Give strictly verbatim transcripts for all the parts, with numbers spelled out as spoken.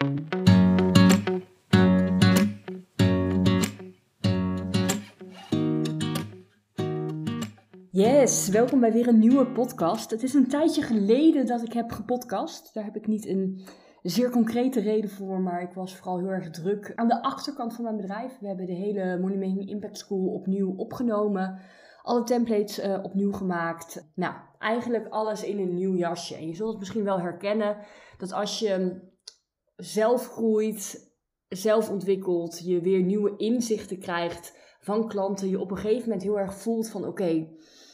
Yes, welkom bij weer een nieuwe podcast. Het is een tijdje geleden dat ik heb gepodcast. Daar heb ik niet een zeer concrete reden voor, maar ik was vooral heel erg druk aan de achterkant van mijn bedrijf. We hebben de hele Money Making Impact School opnieuw opgenomen. Alle templates uh, opnieuw gemaakt. Nou, eigenlijk alles in een nieuw jasje. En je zult het misschien wel herkennen dat als je zelf groeit, zelf ontwikkelt, je weer nieuwe inzichten krijgt van klanten, je op een gegeven moment heel erg voelt van oké, okay,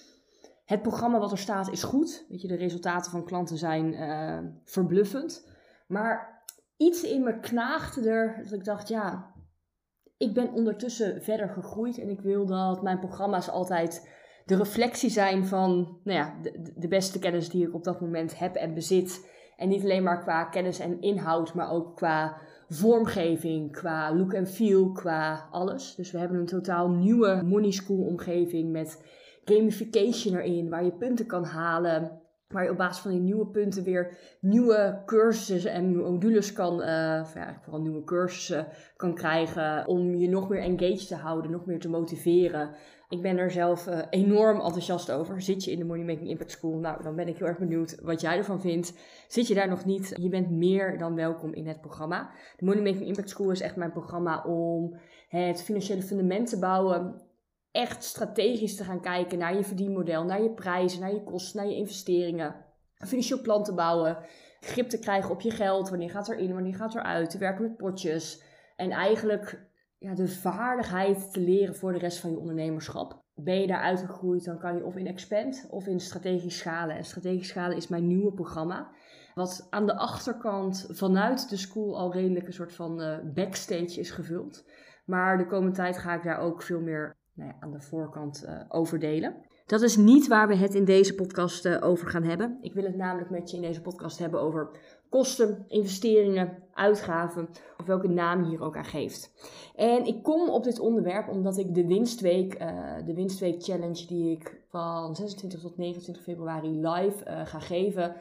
het programma wat er staat is goed. Weet je, de resultaten van klanten zijn uh, verbluffend. Maar iets in me knaagde er dat ik dacht, ja, ik ben ondertussen verder gegroeid en ik wil dat mijn programma's altijd de reflectie zijn van nou ja, de, de beste kennis die ik op dat moment heb en bezit. En niet alleen maar qua kennis en inhoud, maar ook qua vormgeving, qua look en feel, qua alles. Dus we hebben een totaal nieuwe Money School omgeving met gamification erin, waar je punten kan halen. Waar je op basis van die nieuwe punten weer nieuwe cursussen en modules kan, uh, ja, vooral nieuwe cursussen kan krijgen. Om je nog meer engaged te houden, nog meer te motiveren. Ik ben er zelf uh, enorm enthousiast over. Zit je in de Money Making Impact School? Nou, dan ben ik heel erg benieuwd wat jij ervan vindt. Zit je daar nog niet? Je bent meer dan welkom in het programma. De Money Making Impact School is echt mijn programma om het financiële fundament te bouwen. Echt strategisch te gaan kijken naar je verdienmodel, naar je prijzen, naar je kosten, naar je investeringen. Een financieel plan te bouwen, grip te krijgen op je geld, wanneer gaat er in, wanneer gaat er uit, te werken met potjes. En eigenlijk ja, de vaardigheid te leren voor de rest van je ondernemerschap. Ben je daar uitgegroeid, dan kan je of in expand of in strategisch schalen. En strategisch schalen is mijn nieuwe programma. Wat aan de achterkant vanuit de school al redelijk een soort van uh, backstage is gevuld. Maar de komende tijd ga ik daar ook veel meer Nou ja, aan de voorkant uh, over delen. Dat is niet waar we het in deze podcast uh, over gaan hebben. Ik wil het namelijk met je in deze podcast hebben over kosten, investeringen, uitgaven, of welke naam je hier ook aan geeft. En ik kom op dit onderwerp omdat ik de winstweek, uh, de winstweek challenge die ik van zesentwintig tot negenentwintig februari live uh, ga geven,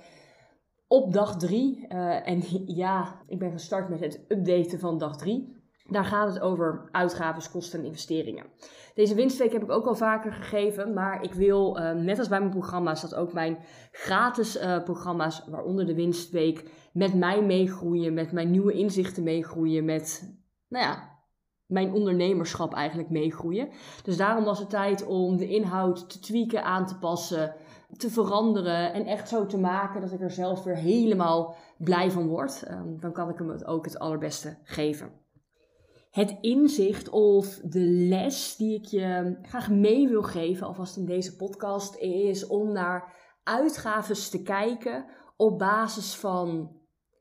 op dag drie. Uh, en ja, ik ben gestart met het updaten van dag drie. Daar gaat het over uitgaven, kosten en investeringen. Deze winstweek heb ik ook al vaker gegeven, maar ik wil, uh, net als bij mijn programma's, dat ook mijn gratis uh, programma's, waaronder de winstweek, met mij meegroeien, met mijn nieuwe inzichten meegroeien, met, nou ja, mijn ondernemerschap eigenlijk meegroeien. Dus daarom was het tijd om de inhoud te tweaken, aan te passen, te veranderen en echt zo te maken dat ik er zelf weer helemaal blij van word. Um, dan kan ik hem het ook het allerbeste geven. Het inzicht of de les die ik je graag mee wil geven, alvast in deze podcast, is om naar uitgaves te kijken op basis van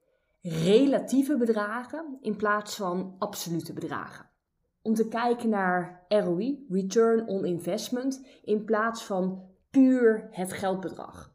relatieve bedragen in plaats van absolute bedragen. Om te kijken naar R O I, Return on Investment, in plaats van puur het geldbedrag.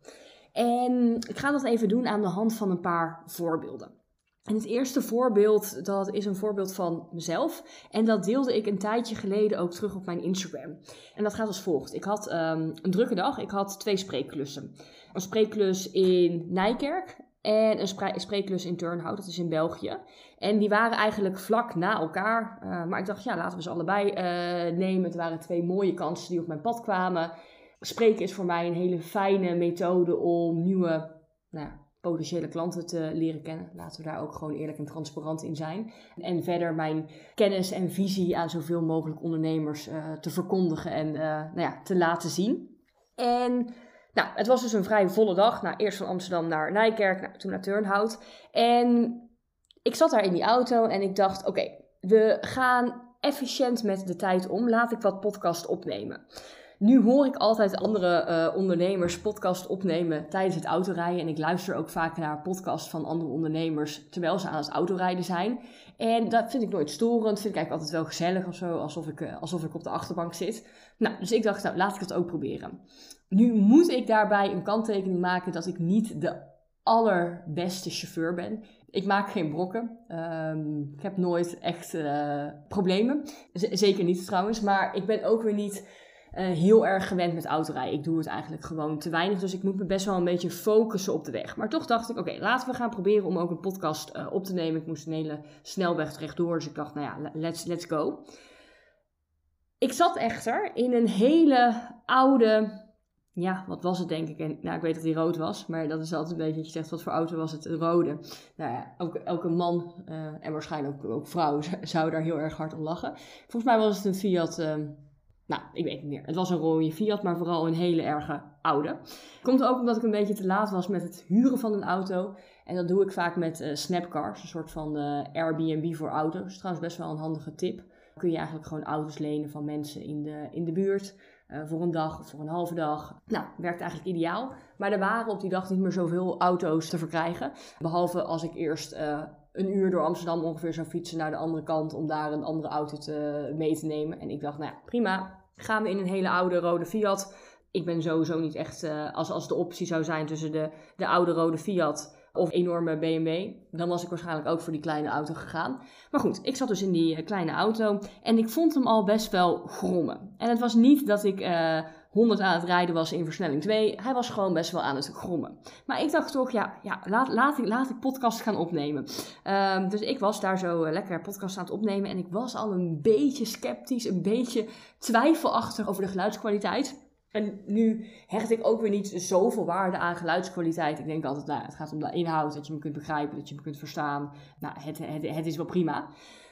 En ik ga dat even doen aan de hand van een paar voorbeelden. En het eerste voorbeeld, dat is een voorbeeld van mezelf. En dat deelde ik een tijdje geleden ook terug op mijn Instagram. En dat gaat als volgt. Ik had um, een drukke dag. Ik had twee spreekklussen. Een spreekklus in Nijkerk en een spre- spreekklus in Turnhout. Dat is in België. En die waren eigenlijk vlak na elkaar. Uh, maar ik dacht, ja, laten we ze allebei uh, nemen. Het waren twee mooie kansen die op mijn pad kwamen. Spreken is voor mij een hele fijne methode om nieuwe, nou ja, potentiële klanten te leren kennen. Laten we daar ook gewoon eerlijk en transparant in zijn. En verder mijn kennis en visie aan zoveel mogelijk ondernemers uh, te verkondigen en uh, nou ja, te laten zien. En nou, het was dus een vrij volle dag. Nou, eerst van Amsterdam naar Nijkerk, nou, toen naar Turnhout. En ik zat daar in die auto en ik dacht, oké, okay, we gaan efficiënt met de tijd om. Laat ik wat podcast opnemen. Nu hoor ik altijd andere uh, ondernemers podcast opnemen tijdens het autorijden. En ik luister ook vaak naar podcasts van andere ondernemers terwijl ze aan het autorijden zijn. En dat vind ik nooit storend. Vind ik eigenlijk altijd wel gezellig of zo. Alsof ik, uh, alsof ik op de achterbank zit. Nou, dus ik dacht, nou, laat ik dat ook proberen. Nu moet ik daarbij een kanttekening maken dat ik niet de allerbeste chauffeur ben. Ik maak geen brokken. Um, ik heb nooit echt uh, problemen. Z- zeker niet trouwens. Maar ik ben ook weer niet uh, heel erg gewend met autorijden. Ik doe het eigenlijk gewoon te weinig, dus ik moet me best wel een beetje focussen op de weg. Maar toch dacht ik, oké, okay, laten we gaan proberen om ook een podcast uh, op te nemen. Ik moest een hele snelweg rechtdoor, dus ik dacht, nou ja, let's, let's go. Ik zat echter in een hele oude... Ja, wat was het denk ik? En, nou, ik weet dat die rood was, maar dat is altijd een beetje dat je zegt, wat voor auto was het? Een rode. Nou ja, elke, elke man uh, en waarschijnlijk ook, ook vrouw zou daar heel erg hard om lachen. Volgens mij was het een Fiat, uh, nou, ik weet het niet meer. Het was een rode Fiat, maar vooral een hele erge oude. Komt ook omdat ik een beetje te laat was met het huren van een auto. En dat doe ik vaak met uh, Snapcars, een soort van uh, Airbnb voor auto's. Trouwens best wel een handige tip. Kun je eigenlijk gewoon auto's lenen van mensen in de, in de buurt. Uh, voor een dag of voor een halve dag. Nou, werkt eigenlijk ideaal. Maar er waren op die dag niet meer zoveel auto's te verkrijgen. Behalve als ik eerst uh, een uur door Amsterdam ongeveer zou fietsen naar de andere kant om daar een andere auto te, mee te nemen. En ik dacht, nou ja, prima. Gaan we in een hele oude rode Fiat. Ik ben sowieso niet echt, uh, als, als de optie zou zijn tussen de, de oude rode Fiat of enorme B M W, dan was ik waarschijnlijk ook voor die kleine auto gegaan. Maar goed, ik zat dus in die uh, kleine auto en ik vond hem al best wel grommen. En het was niet dat ik uh, honderd aan het rijden was in versnelling twee. Hij was gewoon best wel aan het grommen. Maar ik dacht toch, ja, ja laat, laat, ik, laat ik podcast gaan opnemen. Uh, dus ik was daar zo uh, lekker podcast aan het opnemen en ik was al een beetje sceptisch, een beetje twijfelachtig over de geluidskwaliteit. En nu hecht ik ook weer niet zoveel waarde aan geluidskwaliteit. Ik denk altijd, nou, het gaat om de inhoud, dat je me kunt begrijpen, dat je me kunt verstaan. Nou, het, het, het is wel prima.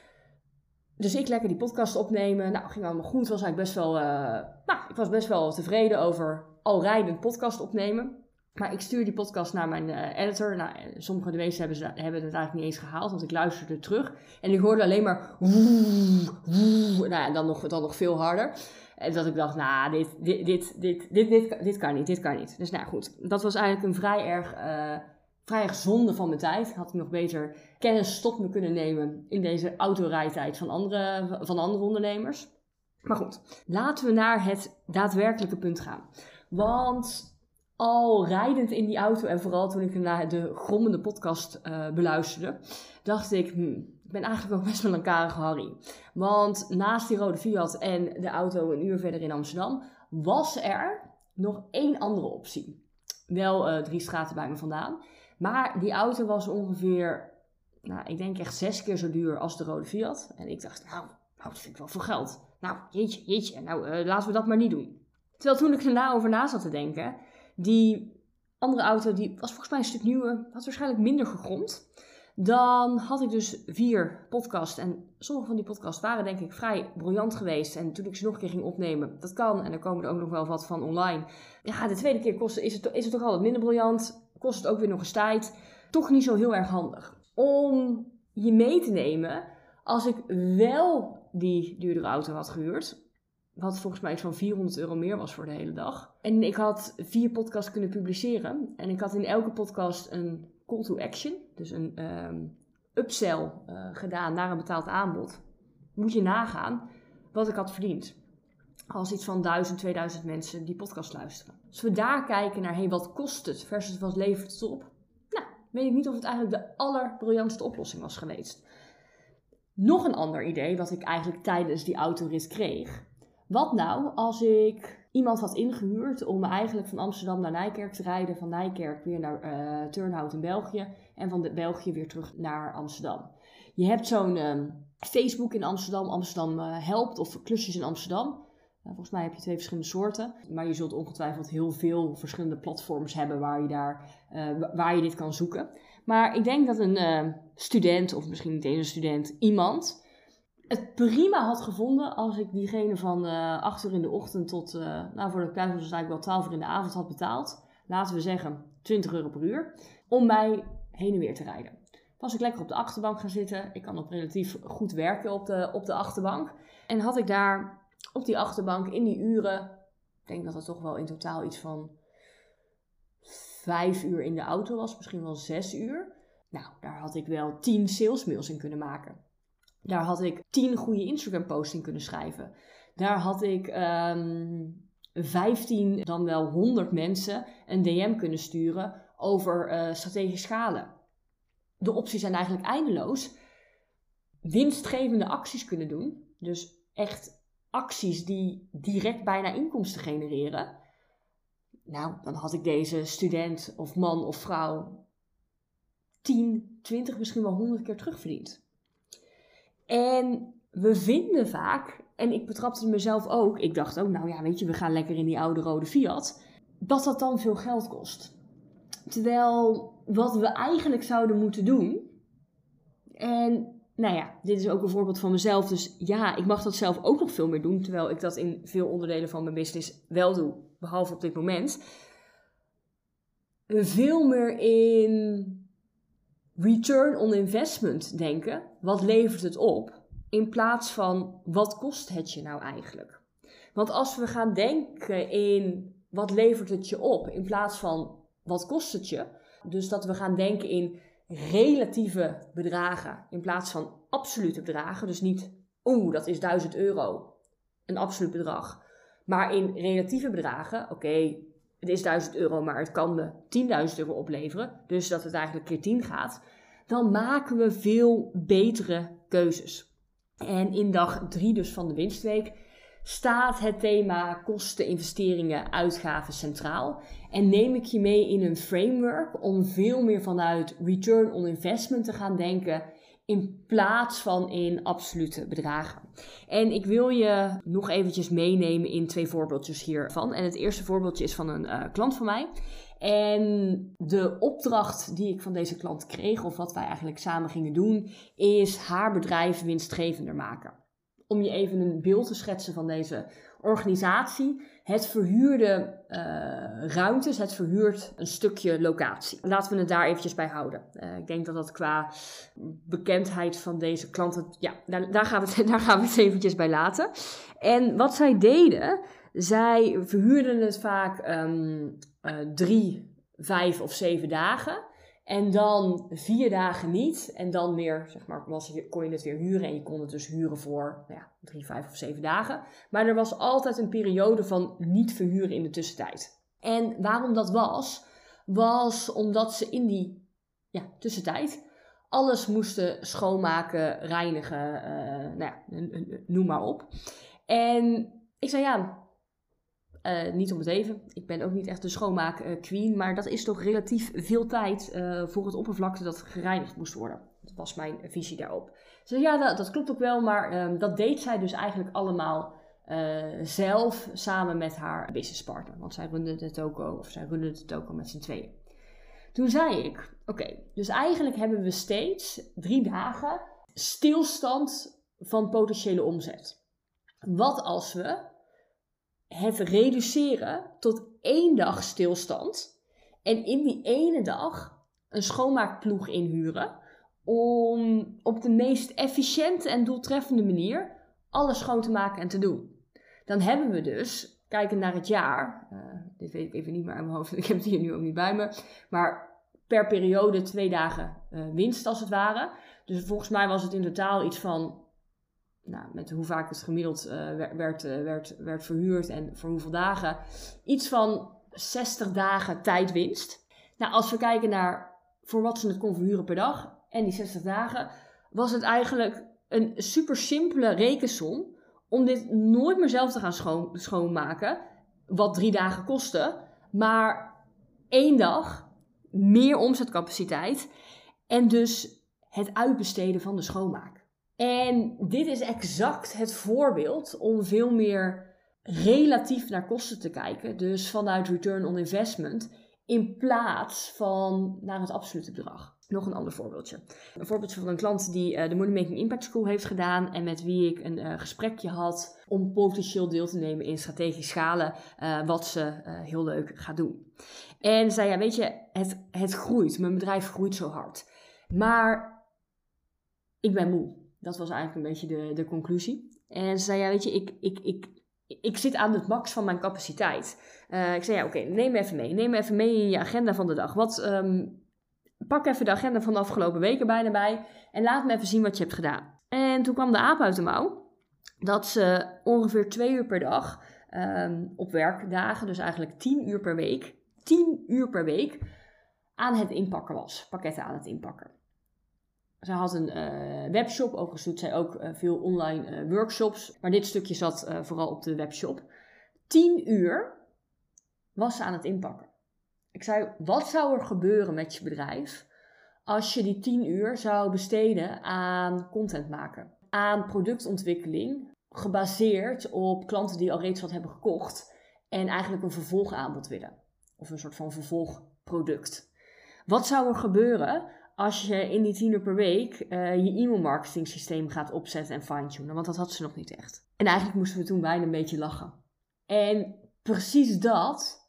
Dus ik lekker die podcast opnemen. Nou, ging allemaal goed. Was eigenlijk best wel, uh, nou, ik was best wel tevreden over al rijdend podcast opnemen. Maar ik stuur die podcast naar mijn uh, editor. Nou, sommige de meesten hebben, ze, hebben het eigenlijk niet eens gehaald, want ik luisterde terug. En ik hoorde alleen maar woe, woe. Nou ja, dan nog, dan nog veel harder. En dat ik dacht, nou, dit, dit, dit, dit, dit, dit, dit kan niet, dit kan niet. Dus nou goed, dat was eigenlijk een vrij erg, uh, vrij erg zonde van mijn tijd. Had ik nog beter kennis tot me kunnen nemen in deze autorijtijd van andere, van andere ondernemers. Maar goed, laten we naar het daadwerkelijke punt gaan. Want al rijdend in die auto en vooral toen ik naar de grommende podcast uh, beluisterde, dacht ik, hmm, ik ben eigenlijk ook best wel een karige Harry. Want naast die rode Fiat en de auto een uur verder in Amsterdam, was er nog één andere optie. Wel uh, drie straten bij me vandaan. Maar die auto was ongeveer, nou, ik denk echt zes keer zo duur als de rode Fiat. En ik dacht, nou, nou dat vind ik wel veel geld. Nou, jeetje, jeetje, nou, uh, laten we dat maar niet doen. Terwijl toen ik er na over na zat te denken, die andere auto die was volgens mij een stuk nieuwer, had waarschijnlijk minder gegrond. Dan had ik dus vier podcasts en sommige van die podcasts waren denk ik vrij briljant geweest. En toen ik ze nog een keer ging opnemen, dat kan en er komen er ook nog wel wat van online. Ja, de tweede keer kost, is, het, is het toch altijd minder briljant, kost het ook weer nog eens tijd. Toch niet zo heel erg handig om je mee te nemen als ik wel die duurdere auto had gehuurd. Wat volgens mij iets van vierhonderd euro meer was voor de hele dag. En ik had vier podcasts kunnen publiceren. En ik had in elke podcast een call to action. Dus een um, upsell uh, gedaan naar een betaald aanbod. Moet je nagaan wat ik had verdiend. Als iets van duizend, tweeduizend mensen die podcast luisteren. Als we daar kijken naar, hey, wat kost het versus wat levert het op? Nou, weet ik niet of het eigenlijk de allerbriljantste oplossing was geweest. Nog een ander idee wat ik eigenlijk tijdens die autorit kreeg. Wat nou als ik iemand had ingehuurd om eigenlijk van Amsterdam naar Nijkerk te rijden, van Nijkerk weer naar uh, Turnhout in België en van de België weer terug naar Amsterdam. Je hebt zo'n uh, Facebook in Amsterdam, Amsterdam uh, helpt of klusjes in Amsterdam. Uh, volgens mij heb je twee verschillende soorten, maar je zult ongetwijfeld heel veel verschillende platforms hebben waar je, daar, uh, waar je dit kan zoeken. Maar ik denk dat een uh, student, of misschien niet eens een student, iemand het prima had gevonden als ik diegene van uh, acht uur in de ochtend tot, uh, nou voor de prijs was het eigenlijk wel twaalf uur in de avond had betaald. Laten we zeggen twintig euro per uur. Om mij heen en weer te rijden. Was ik lekker op de achterbank gaan zitten. Ik kan ook relatief goed werken op de, op de achterbank. En had ik daar op die achterbank in die uren, ik denk dat het toch wel in totaal iets van vijf uur in de auto was. Misschien wel zes uur. Nou, daar had ik wel tien salesmails in kunnen maken. Daar had ik tien goede Instagram posts in kunnen schrijven. Daar had ik um, vijftien, dan wel honderd mensen een D M kunnen sturen over uh, strategisch schalen. De opties zijn eigenlijk eindeloos. Winstgevende acties kunnen doen. Dus echt acties die direct bijna inkomsten genereren, nou, dan had ik deze student of man of vrouw tien, twintig, misschien wel honderd keer terugverdiend. En we vinden vaak, en ik betrapte mezelf ook, ik dacht ook, nou ja, weet je, we gaan lekker in die oude rode Fiat, dat dat dan veel geld kost. Terwijl wat we eigenlijk zouden moeten doen, en nou ja, dit is ook een voorbeeld van mezelf, dus ja, ik mag dat zelf ook nog veel meer doen, terwijl ik dat in veel onderdelen van mijn business wel doe, behalve op dit moment. Veel meer in return on investment denken, wat levert het op, in plaats van wat kost het je nou eigenlijk. Want als we gaan denken in wat levert het je op, in plaats van wat kost het je, dus dat we gaan denken in relatieve bedragen in plaats van absolute bedragen, dus niet, oeh, dat is duizend euro, een absoluut bedrag, maar in relatieve bedragen, oké, okay, het is duizend euro, maar het kan me tienduizend euro opleveren, dus dat het eigenlijk keer tien gaat, dan maken we veel betere keuzes. En in dag drie dus van de winstweek staat het thema kosten, investeringen, uitgaven centraal. En neem ik je mee in een framework om veel meer vanuit return on investment te gaan denken in plaats van in absolute bedragen. En ik wil je nog eventjes meenemen in twee voorbeeldjes hiervan. En het eerste voorbeeldje is van een uh, klant van mij. En de opdracht die ik van deze klant kreeg, of wat wij eigenlijk samen gingen doen, is haar bedrijf winstgevender maken. Om je even een beeld te schetsen van deze organisatie. Het verhuurde uh, ruimtes, het verhuurt een stukje locatie. Laten we het daar eventjes bij houden. Uh, ik denk dat dat qua bekendheid van deze klanten, ja, daar, daar, gaan we het, daar gaan we het eventjes bij laten. En wat zij deden, zij verhuurden het vaak um, uh, drie, vijf of zeven dagen. En dan vier dagen niet. En dan weer, zeg maar, was, kon je het weer huren. En je kon het dus huren voor nou ja, drie, vijf of zeven dagen. Maar er was altijd een periode van niet verhuren in de tussentijd. En waarom dat was, was omdat ze in die ja, tussentijd alles moesten schoonmaken, reinigen, uh, nou ja, noem maar op. En ik zei ja... Uh, niet om het even, ik ben ook niet echt de schoonmaak uh, queen, maar dat is toch relatief veel tijd uh, voor het oppervlakte dat gereinigd moest worden. Dat was mijn visie daarop. Dus ja, dat, dat klopt ook wel, maar um, dat deed zij dus eigenlijk allemaal uh, zelf samen met haar businesspartner. Want zij runde de toko, of zij runde de toko met z'n tweeën. Toen zei ik, oké, okay, dus eigenlijk hebben we steeds drie dagen stilstand van potentiële omzet. Wat als we het reduceren tot één dag stilstand en in die ene dag een schoonmaakploeg inhuren om op de meest efficiënte en doeltreffende manier alles schoon te maken en te doen. Dan hebben we dus, kijkend naar het jaar, uh, dit weet ik even niet meer uit mijn hoofd, ik heb het hier nu ook niet bij me, maar per periode twee dagen uh, winst als het ware. Dus volgens mij was het in totaal iets van, nou, met hoe vaak het gemiddeld uh, werd, uh, werd, werd verhuurd en voor hoeveel dagen, iets van zestig dagen tijdwinst. Nou, als we kijken naar voor wat ze het kon verhuren per dag en die zestig dagen, was het eigenlijk een super simpele rekensom om dit nooit meer zelf te gaan schoon, schoonmaken, wat drie dagen kostte, maar één dag meer omzetcapaciteit en dus het uitbesteden van de schoonmaak. En dit is exact het voorbeeld om veel meer relatief naar kosten te kijken. Dus vanuit return on investment in plaats van naar het absolute bedrag. Nog een ander voorbeeldje. Een voorbeeldje van een klant die uh, de Money Making Impact School heeft gedaan. En met wie ik een uh, gesprekje had om potentieel deel te nemen in strategisch schalen. Uh, wat ze uh, heel leuk gaat doen. En zei ja, weet je, het, het groeit. Mijn bedrijf groeit zo hard. Maar ik ben moe. Dat was eigenlijk een beetje de, de conclusie. En ze zei, ja, weet je, ik, ik, ik, ik zit aan het max van mijn capaciteit. Uh, ik zei, ja, oké, okay, neem me even mee. Neem me even mee in je agenda van de dag. Wat, um, pak even de agenda van de afgelopen weken bijna bij. En laat me even zien wat je hebt gedaan. En toen kwam de aap uit de mouw. Dat ze ongeveer twee uur per dag um, op werkdagen, dus eigenlijk tien uur per week, tien uur per week aan het inpakken was. Pakketten aan het inpakken. Zij had een uh, webshop, overigens doet zij ook uh, veel online uh, workshops. Maar dit stukje zat uh, vooral op de webshop. Tien uur was ze aan het inpakken. Ik zei, wat zou er gebeuren met je bedrijf als je die tien uur zou besteden aan content maken? Aan productontwikkeling, gebaseerd op klanten die al reeds wat hebben gekocht en eigenlijk een vervolgaanbod willen. Of een soort van vervolgproduct. Wat zou er gebeuren als je in die tien uur per week uh, je e-mailmarketing systeem gaat opzetten en fine-tunen? Want dat had ze nog niet echt. En eigenlijk moesten we toen bijna een beetje lachen. En precies dat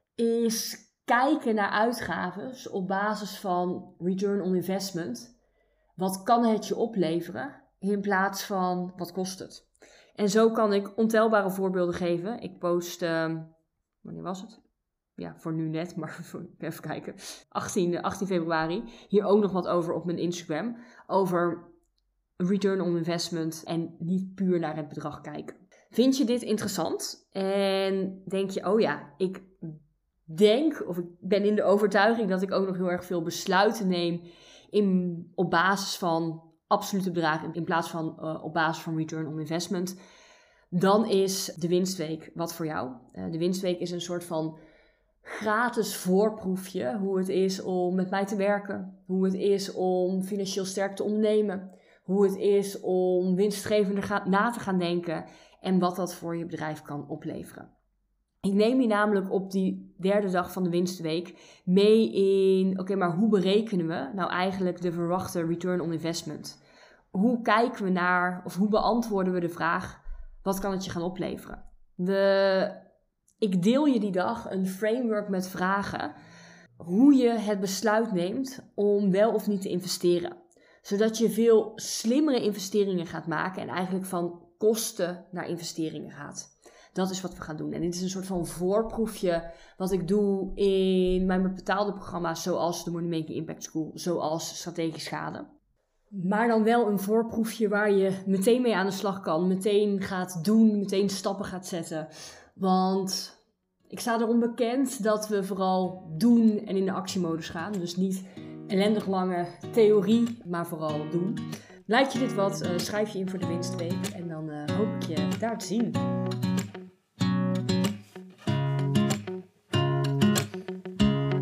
is kijken naar uitgaves op basis van return on investment. Wat kan het je opleveren in plaats van wat kost het? En zo kan ik ontelbare voorbeelden geven. Ik post, uh, wanneer was het? Ja, voor nu net, maar even kijken. achttien februari. Hier ook nog wat over op mijn Instagram. Over return on investment en niet puur naar het bedrag kijken. Vind je dit interessant? En denk je, oh ja, ik denk of ik ben in de overtuiging dat ik ook nog heel erg veel besluiten neem in, op basis van absolute bedragen in plaats van uh, op basis van return on investment. Dan is de winstweek wat voor jou. Uh, de winstweek is een soort van gratis voorproefje hoe het is om met mij te werken. Hoe het is om financieel sterk te ondernemen. Hoe het is om winstgevender na te gaan denken. En wat dat voor je bedrijf kan opleveren. Ik neem je namelijk op die derde dag van de winstweek mee in, oké, okay, maar hoe berekenen we nou eigenlijk de verwachte return on investment? Hoe kijken we naar, of hoe beantwoorden we de vraag, wat kan het je gaan opleveren? We, ik deel je die dag een framework met vragen, hoe je het besluit neemt om wel of niet te investeren. Zodat je veel slimmere investeringen gaat maken en eigenlijk van kosten naar investeringen gaat. Dat is wat we gaan doen. En dit is een soort van voorproefje wat ik doe in mijn betaalde programma's zoals de Money Making Impact School, zoals Strategisch Schade. Maar dan wel een voorproefje waar je meteen mee aan de slag kan, meteen gaat doen, meteen stappen gaat zetten. Want ik sta erom bekend dat we vooral doen en in de actiemodus gaan. Dus niet ellendig lange theorie, maar vooral doen. Lijkt je dit wat, uh, schrijf je in voor de winstweek en dan uh, hoop ik je daar te zien.